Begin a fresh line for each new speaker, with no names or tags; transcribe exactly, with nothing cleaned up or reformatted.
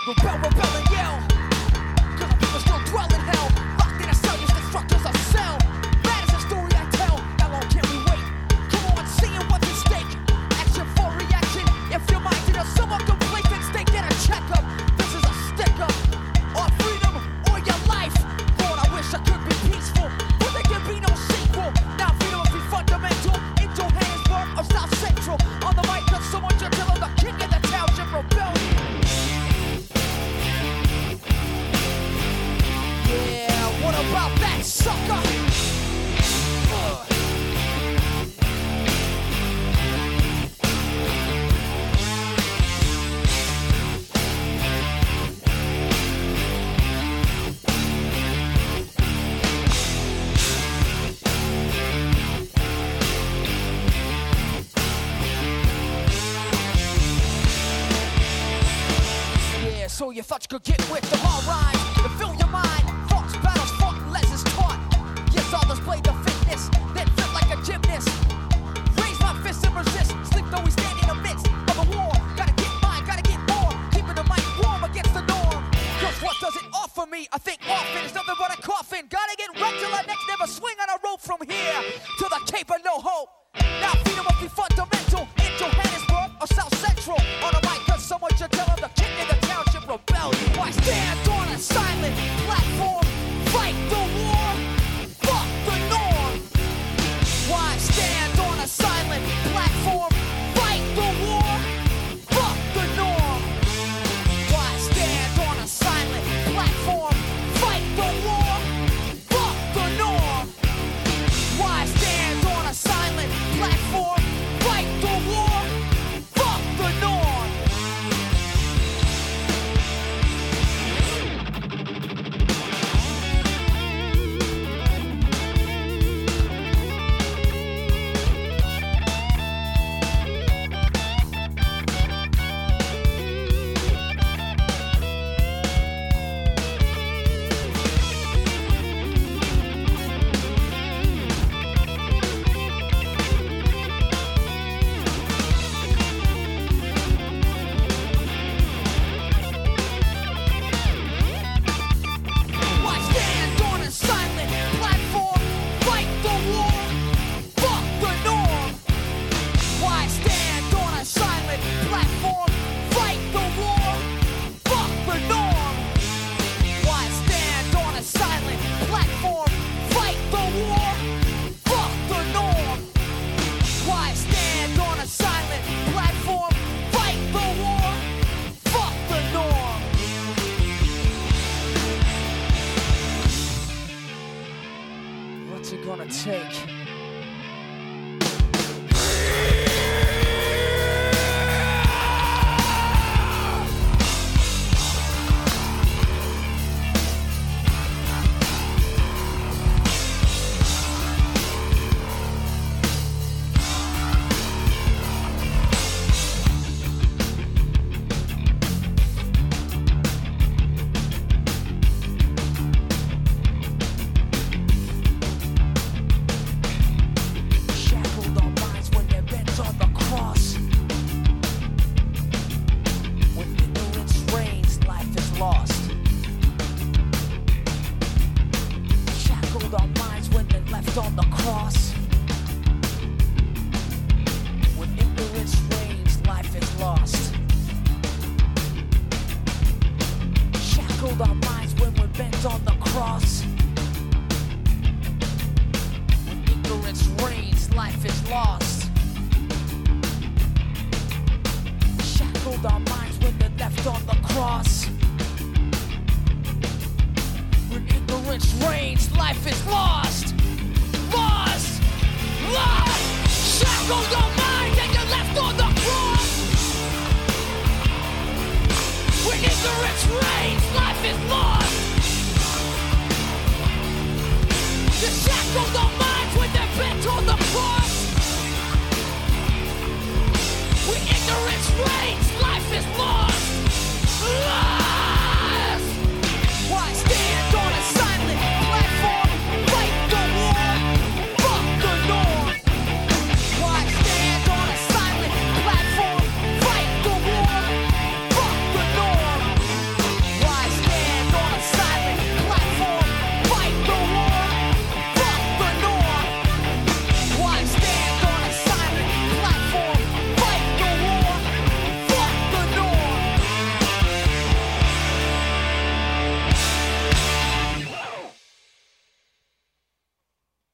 Rebel, rebel and yell. Cause our people still dwell in hell. Locked in a cell, use destructors of cell. Bad is the story I tell. How long can we wait? Come on, seeing what's at stake. Action for reaction. If your mind is somewhat complacent state, get a checkup. This is a stick-up. Or freedom, or your life. Lord, I wish I could be peaceful, but there can be no sequel. Now freedom must be fundamental. In Johannesburg or South Central. On the mic, cause someone just tell them the king of the township rebellion. Yeah, what about that sucker? Uh. Yeah, so you thought you could get with the hard rhymes and fill your mind. Thoughts, battles, fought, and lessons taught. Yes, all displayed the fitness, then fit like a gymnast. Raise my fist and resist. Sleep though we stand in the midst of a war. Gotta get mine, gotta get more. Keeping the mic warm against the norm. Cause what does it offer me? I think often it's nothing but a coffin. Gotta get wrecked till I next never swing on a rope from here to the Cape of No Hope. Now freedom must be fundamental. In Johannesburg or South Central. On a mic, cause someone should tell them the king of the township rebellion. Why stand on a silent platform? Fight the war. Fuck the norm. Why stand on a silent platform? Fight the war. Fuck the norm. Why stand on a silent platform? Fight the war. Fuck the norm. Why stand on a silent platform? Fight the war. Fuck the norm. Why stand on a silent platform? Fight the war. Fuck the norm. Why stand on a silent platform? Fight the war. Fuck the norm. Why stand on a silent platform? Fight the war. Fuck the norm. Why stand on a silent platform? Fight the war. Fuck the norm. What's it gonna take? Shackled our minds when they're bent on the cross. When ignorance reigns, life is lost. Shackled our minds when they're left on the cross. When ignorance reigns, life is lost. Shackled our minds when we're bent on the cross. When ignorance reigns, life is lost. Shackled our minds when they're left on the cross. When ignorance reigns, life is lost. Lost! Lost! Shackled our minds!